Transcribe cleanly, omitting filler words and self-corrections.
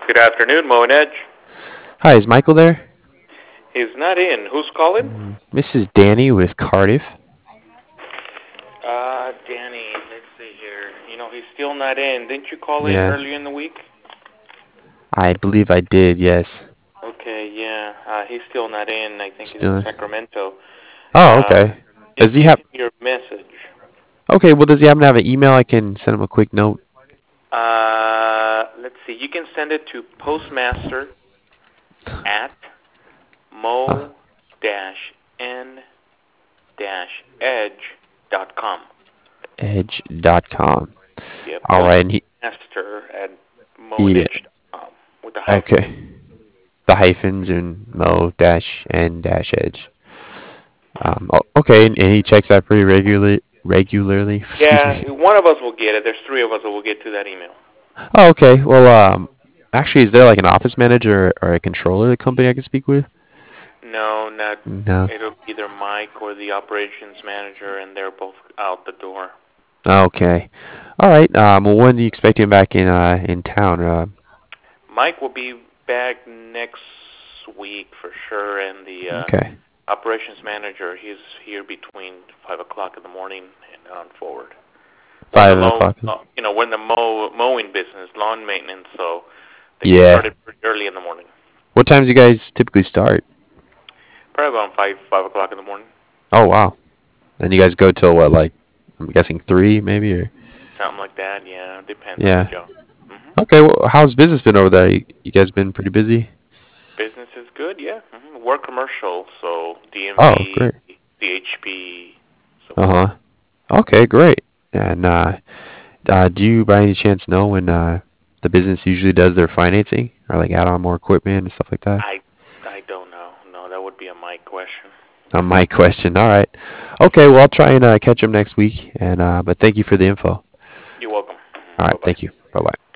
Good afternoon, Mo and Edge. Hi, is Michael there? He's not in. Who's calling? This is Danny with Cardiff. Danny, let's see here. He's still not in. Didn't you call in Yeah, earlier in the week? I believe I did, yes. Okay, yeah. He's still not in. I think he's in Still. Sacramento. Oh, Uh, okay. just Does he leave have? him your message. Okay, well, does he happen to have an email? I can send him a quick note. Let's see. You can send it to postmaster at Uh, mo-n-edge.com. edge.com. Yeah, All right, and he, postmaster at yeah, mo-and-edge.com with the hyphens. okay. The hyphens and mo dash n dash edge. Okay, and he checks that pretty regularly. Regularly, excuse me. Yeah, one of us will get it. There's three of us that will get to that email. Oh, okay. Well, actually, is there like an office manager or a controller of the company I can speak with? No, not. No. It'll be either Mike or the operations manager, and they're both out the door. Okay. All right. Well, when do you expect him back in town? Mike will be back next week for sure, and the Okay. operations manager, he's here between 5 o'clock in the morning and on forward. We're in the 5 o'clock. we're in the mowing business, lawn maintenance, so they get Yeah. started pretty early in the morning. What times do you guys typically start? Probably around 5 o'clock in the morning, Oh wow. And you guys go till what? Like I'm guessing 3 maybe or something like that. Yeah, depends on the yeah. job. hmm Okay. Well, how's business been over there? You guys been pretty busy? Business is good, yeah. We're commercial, so Oh, DMV, great. CHP, so Uh forth. huh. Okay, great. And do you by any chance know when the business usually does their financing or like add on more equipment and stuff like that? I I don't know. No, that would be a Mike question. My question. All right. Okay. Well, I'll try and catch him next week. And but thank you for the info. You're welcome. All Bye right. bye. Thank you. Bye bye.